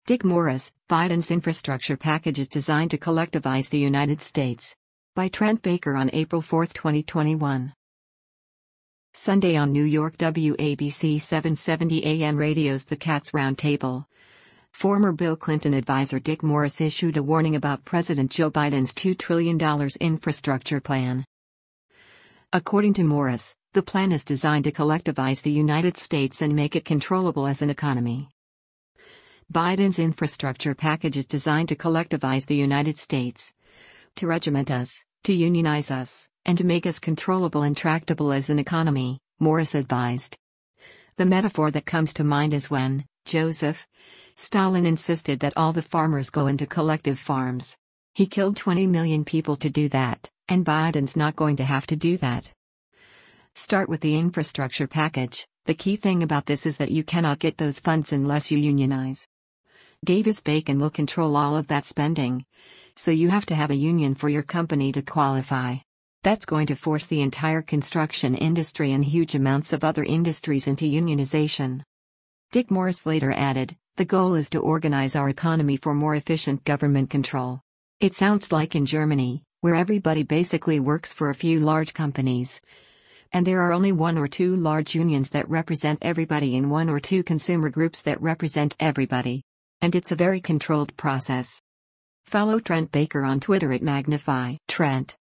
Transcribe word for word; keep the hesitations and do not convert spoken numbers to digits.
Dick Morris, Biden's infrastructure package is designed to collectivize the United States. By Trent Baker on April fourth, twenty twenty-one. Sunday on New York W A B C seven seventy A M radio's The Cats Roundtable. Former Bill Clinton advisor Dick Morris issued a warning about President Joe Biden's two trillion dollars infrastructure plan. According to Morris, the plan is designed to collectivize the United States and make it controllable as an economy. Biden's infrastructure package is designed to collectivize the United States, to regiment us, to unionize us, and to make us controllable and tractable as an economy, Morris advised. The metaphor that comes to mind is when Joseph Stalin insisted that all the farmers go into collective farms. He killed twenty million people to do that, and Biden's not going to have to do that. Start with the infrastructure package. The key thing about this is that you cannot get those funds unless you unionize. Davis-Bacon will control all of that spending, so you have to have a union for your company to qualify. That's going to force the entire construction industry and huge amounts of other industries into unionization. Dick Morris later added, the goal is to organize our economy for more efficient government control. It sounds like in Germany, where everybody basically works for a few large companies, and there are only one or two large unions that represent everybody and one or two consumer groups that represent everybody. And it's a very controlled process. Follow Trent Baker on Twitter at Magnify Trent.